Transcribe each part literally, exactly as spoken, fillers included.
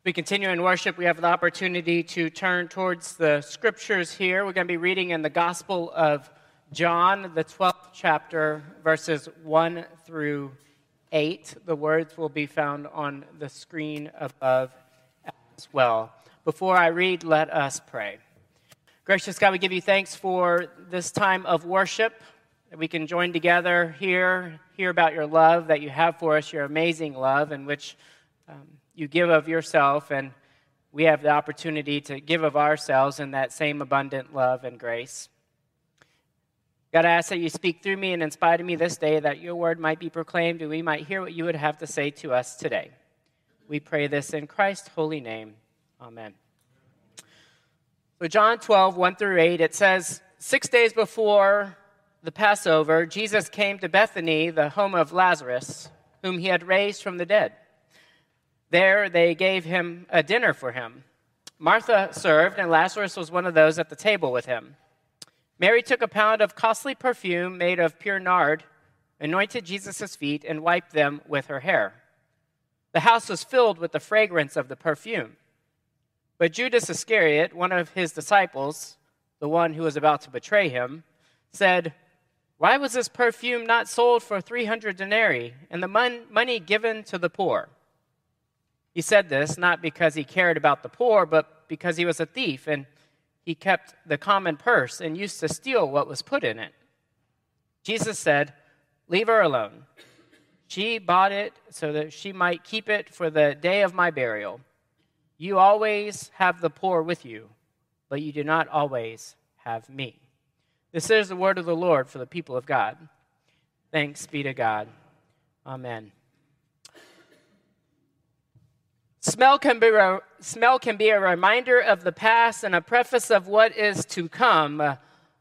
We continue in worship. We have the opportunity to turn towards the scriptures here. We're going to be reading in the Gospel of John, the twelfth chapter, verses one through eight. The words will be found on the screen above as well. Before I read, let us pray. Gracious God, we give you thanks for this time of worship, that we can join together here, hear about your love that you have for us, your amazing love, in which um, you give of yourself, and we have the opportunity to give of ourselves in that same abundant love and grace. God, I ask that you speak through me and inspire me this day, that your word might be proclaimed and we might hear what you would have to say to us today. We pray this in Christ's holy name. Amen. So John twelve, one through eight, it says, Six days before the Passover, Jesus came to Bethany, the home of Lazarus, whom he had raised from the dead. There they gave him a dinner for him. Martha served, and Lazarus was one of those at the table with him. Mary took a pound of costly perfume made of pure nard, anointed Jesus' feet, and wiped them with her hair. The house was filled with the fragrance of the perfume. But Judas Iscariot, one of his disciples, the one who was about to betray him, said, "Why was this perfume not sold for three hundred denarii, and the mon- money given to the poor?" He said this not because he cared about the poor, but because he was a thief, and he kept the common purse and used to steal what was put in it. Jesus said, "Leave her alone. She bought it so that she might keep it for the day of my burial. You always have the poor with you, but you do not always have me." This is the word of the Lord for the people of God. Thanks be to God. Amen. Smell can be re- smell can be a reminder of the past and a preface of what is to come. Uh,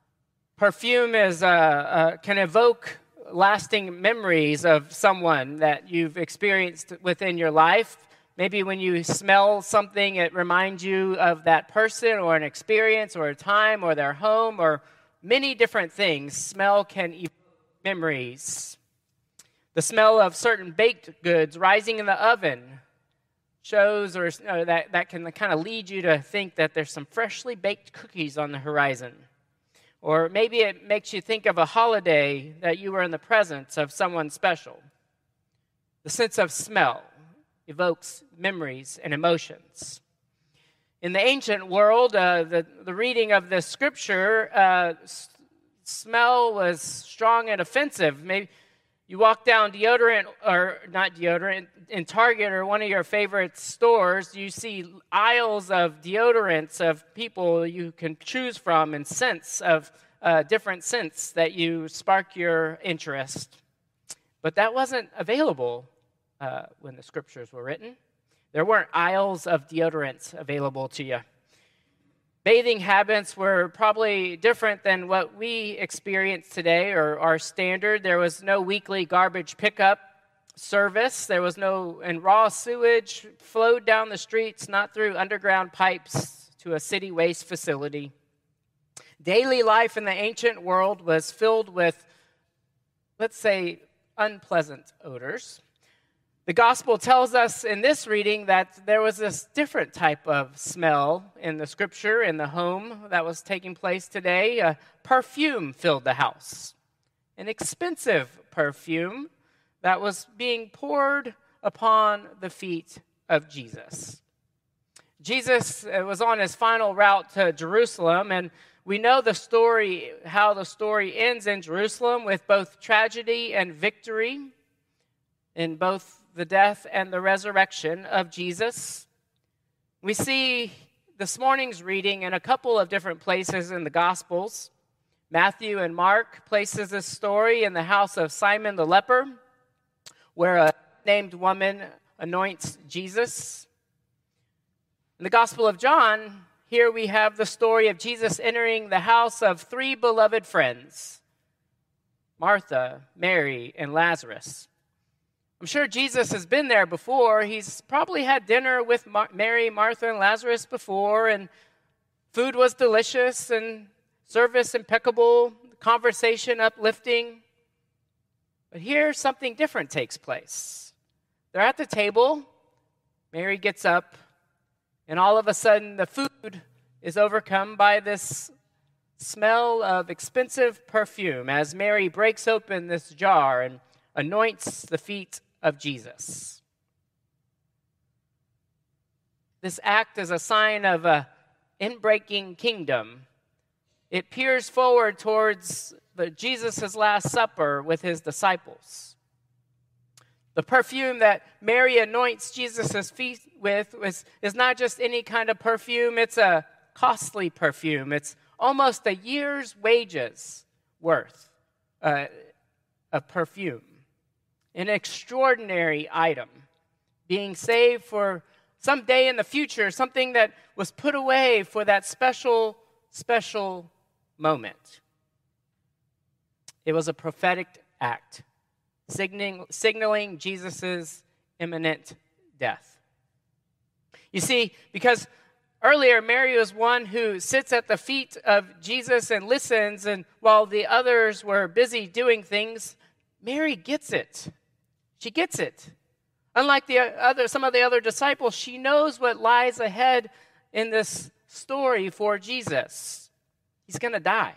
perfume is uh, uh, can evoke lasting memories of someone that you've experienced within your life. Maybe when you smell something, it reminds you of that person or an experience or a time or their home or many different things. Smell can evoke memories. The smell of certain baked goods rising in the oven shows or uh, that, that can kind of lead you to think that there's some freshly baked cookies on the horizon. Or maybe it makes you think of a holiday that you were in the presence of someone special. The sense of smell evokes memories and emotions. In the ancient world, uh, the, the reading of the scripture, uh, s- smell was strong and offensive. Maybe you walk down deodorant, or not deodorant, in Target or one of your favorite stores, you see aisles of deodorants of people you can choose from and scents of uh, different scents that you spark your interest. But that wasn't available uh, when the scriptures were written. There weren't aisles of deodorants available to you. Bathing habits were probably different than what we experience today or our standard. There was no weekly garbage pickup service. There was no, and raw sewage flowed down the streets, not through underground pipes to a city waste facility. Daily life in the ancient world was filled with, let's say, unpleasant odors. The gospel tells us in this reading that there was this different type of smell in the scripture, in the home that was taking place today. A perfume filled the house, an expensive perfume that was being poured upon the feet of Jesus. Jesus was on his final route to Jerusalem, and we know the story, how the story ends in Jerusalem with both tragedy and victory in both the death and the resurrection of Jesus. We see this morning's reading in a couple of different places in the Gospels. Matthew and Mark places this story in the house of Simon the leper, where a named woman anoints Jesus. In the Gospel of John, here we have the story of Jesus entering the house of three beloved friends, Martha, Mary, and Lazarus. I'm sure Jesus has been there before. He's probably had dinner with Mar- Mary, Martha, and Lazarus before, and food was delicious and service impeccable, conversation uplifting. But here something different takes place. They're at the table. Mary gets up And all of a sudden, the food is overcome by this smell of expensive perfume as Mary breaks open this jar and anoints the feet of Jesus. This act is a sign of an inbreaking kingdom. It peers forward towards the Jesus' Last Supper with his disciples. The perfume that Mary anoints Jesus' feet with is, is not just any kind of perfume. It's a costly perfume. It's almost a year's wages worth uh, of perfume. An extraordinary item being saved for some day in the future, something that was put away for that special, special moment. It was a prophetic act, signaling, signaling Jesus' imminent death. You see, because earlier Mary was one who sits at the feet of Jesus and listens, and while the others were busy doing things, Mary gets it. She gets it. Unlike the other, some of the other disciples, she knows what lies ahead in this story for Jesus. He's going to die.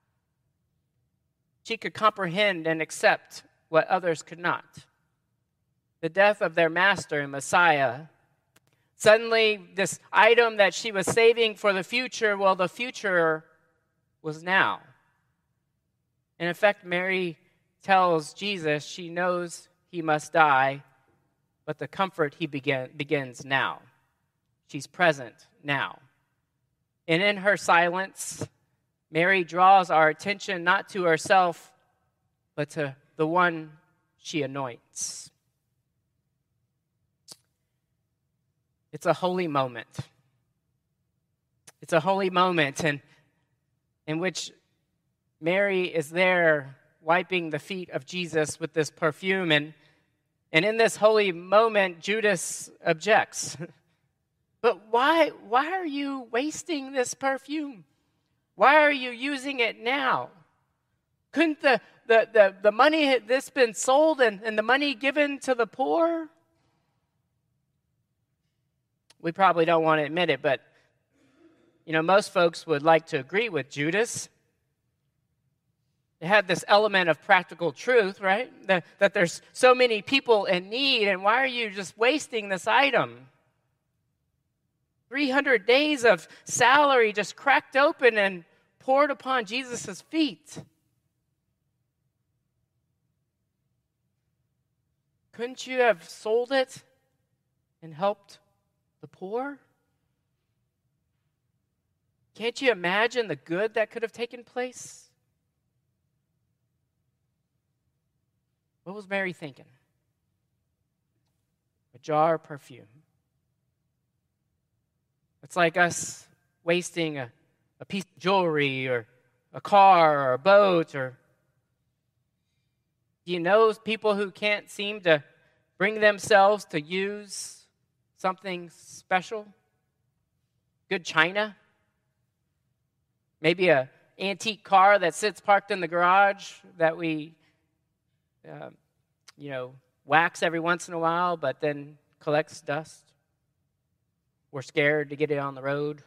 She could comprehend and accept what others could not. The death of their master and Messiah. Suddenly, this item that she was saving for the future, well, the future was now. And in fact, Mary tells Jesus she knows he must die, but the comfort he begin, begins now. She's present now. And in her silence, Mary draws our attention not to herself, but to the one she anoints. It's a holy moment. It's a holy moment in, in which Mary is there wiping the feet of Jesus with this perfume. And, and in this holy moment, Judas objects. But why, why are you wasting this perfume? Why are you using it now? Couldn't the, the, the, the money had this been sold and, and the money given to the poor? We probably don't want to admit it, but you know, most folks would like to agree with Judas. It had this element of practical truth, right? That, that there's so many people in need, and why are you just wasting this item? three hundred days of salary just cracked open and poured upon Jesus' feet. Couldn't you have sold it and helped the poor? Can't you imagine the good that could have taken place? What was Mary thinking? A jar of perfume. It's like us wasting a, a piece of jewelry or a car or a boat. Or do you know people who can't seem to bring themselves to use something special? Good china? Maybe an antique car that sits parked in the garage that we, uh, you know, wax every once in a while, but then collects dust. We're scared to get it on the road.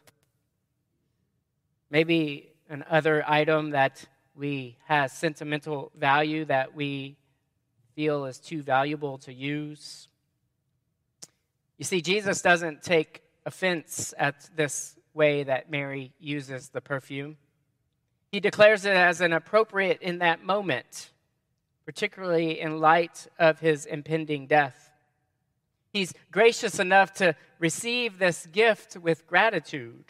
Maybe another item that we has sentimental value that we feel is too valuable to use. You see, Jesus doesn't take offense at this way that Mary uses the perfume. He declares it as an appropriate in that moment, particularly in light of his impending death. He's gracious enough to receive this gift with gratitude.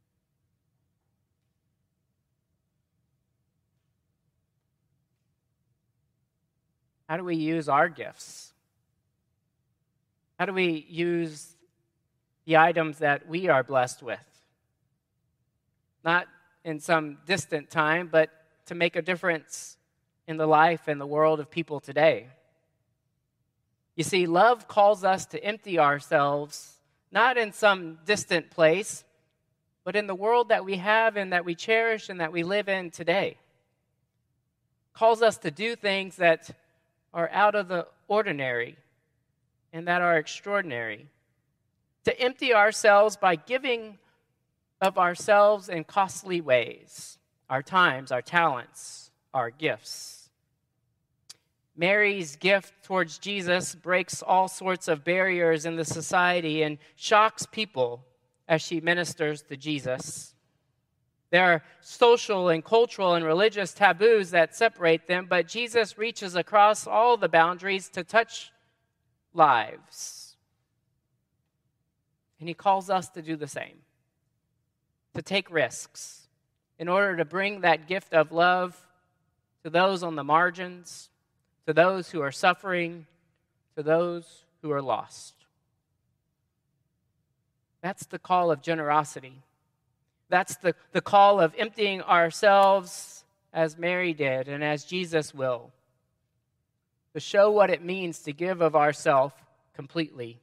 How do we use our gifts? How do we use the items that we are blessed with? Not in some distant time, but to make a difference in the life and the world of people today. You see, love calls us to empty ourselves, not in some distant place, but in the world that we have and that we cherish and that we live in today. Calls us to do things that are out of the ordinary and that are extraordinary. to empty ourselves by giving of ourselves in costly ways, our times, our talents, our gifts. Mary's gift towards Jesus breaks all sorts of barriers in the society and shocks people as she ministers to Jesus. There are social and cultural and religious taboos that separate them, but Jesus reaches across all the boundaries to touch lives. And he calls us to do the same, to take risks in order to bring that gift of love to those on the margins, to those who are suffering, to those who are lost. That's the call of generosity. That's the, the call of emptying ourselves as Mary did and as Jesus will, to show what it means to give of ourselves completely.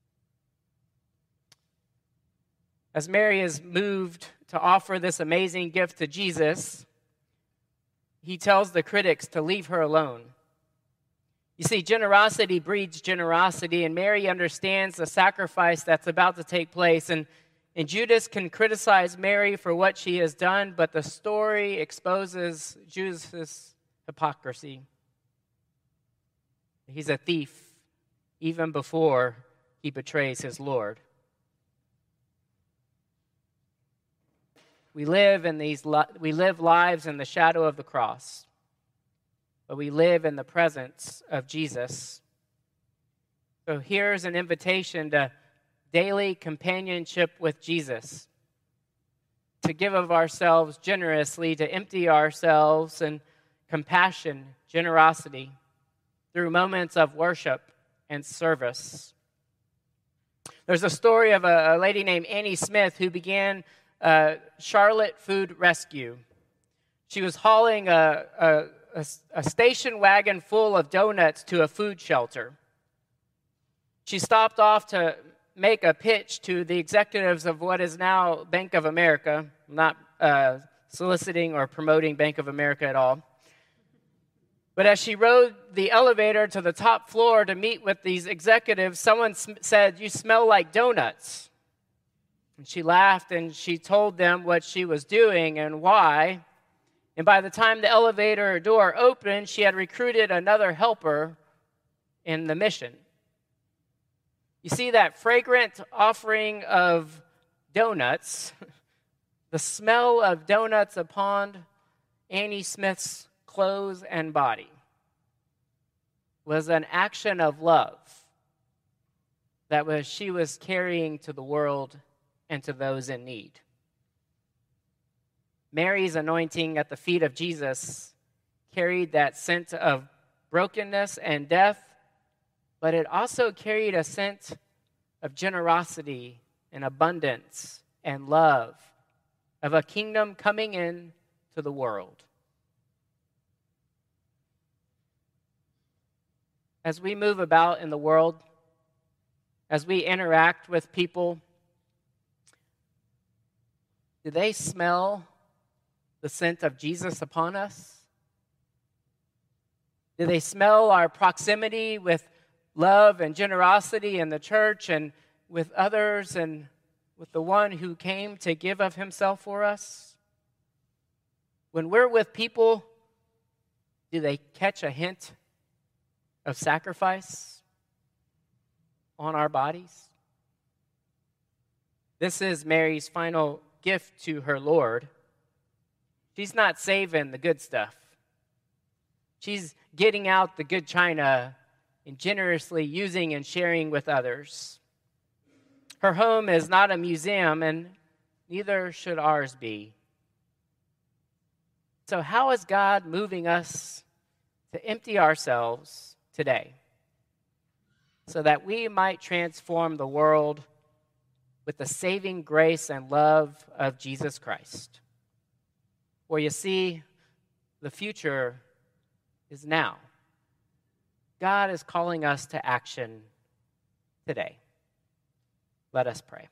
As Mary is moved to offer this amazing gift to Jesus, he tells the critics to leave her alone. You see, generosity breeds generosity, and Mary understands the sacrifice that's about to take place. And, and Judas can criticize Mary for what she has done, but the story exposes Judas' hypocrisy. He's a thief even before he betrays his Lord. We live in these we live lives in the shadow of the cross, but we live in the presence of Jesus. So here's an invitation to daily companionship with Jesus, to give of ourselves generously, to empty ourselves in compassion, generosity, through moments of worship and service. There's a story of a, a lady named Annie Smith who began uh, Charlotte Food Rescue. She was hauling a, a, a, a station wagon full of donuts to a food shelter. She stopped off to make a pitch to the executives of what is now Bank of America, not uh, soliciting or promoting Bank of America at all. But as she rode the elevator to the top floor to meet with these executives, someone sm- said, "You smell like donuts." And she laughed and she told them what she was doing and why. And by the time the elevator door opened, she had recruited another helper in the mission. You see, that fragrant offering of donuts, the smell of donuts upon Annie Smith's clothes and body, was an action of love that was she was carrying to the world and to those in need. Mary's anointing at the feet of Jesus carried that scent of brokenness and death, but it also carried a scent of generosity and abundance and love of a kingdom coming in to the world. As we move about in the world, as we interact with people, do they smell the scent of Jesus upon us? Do they smell our proximity with love and generosity in the church and with others and with the one who came to give of himself for us? When we're with people, do they catch a hint of sacrifice on our bodies? This is Mary's final gift to her Lord. She's not saving the good stuff. She's getting out the good china and generously using and sharing with others. Her home is not a museum, and neither should ours be. So how is God moving us to empty ourselves today so that we might transform the world with the saving grace and love of Jesus Christ? For you see, the future is now. God is calling us to action today. Let us pray.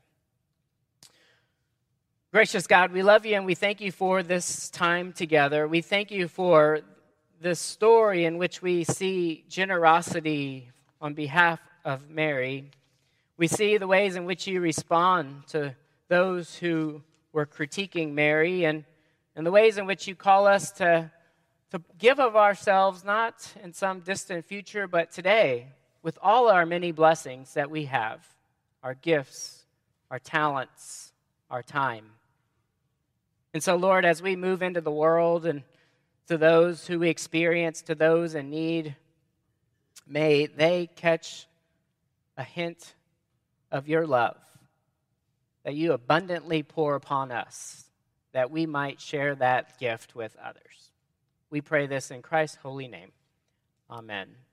Gracious God, we love you and we thank you for this time together. We thank you for this story in which we see generosity on behalf of Mary. We see the ways in which you respond to those who were critiquing Mary, and, and the ways in which you call us to, to give of ourselves, not in some distant future, but today, with all our many blessings that we have, our gifts, our talents, our time. And so, Lord, as we move into the world and to those who we experience, to those in need, may they catch a hint of your love that you abundantly pour upon us, that we might share that gift with others. We pray this in Christ's holy name. Amen.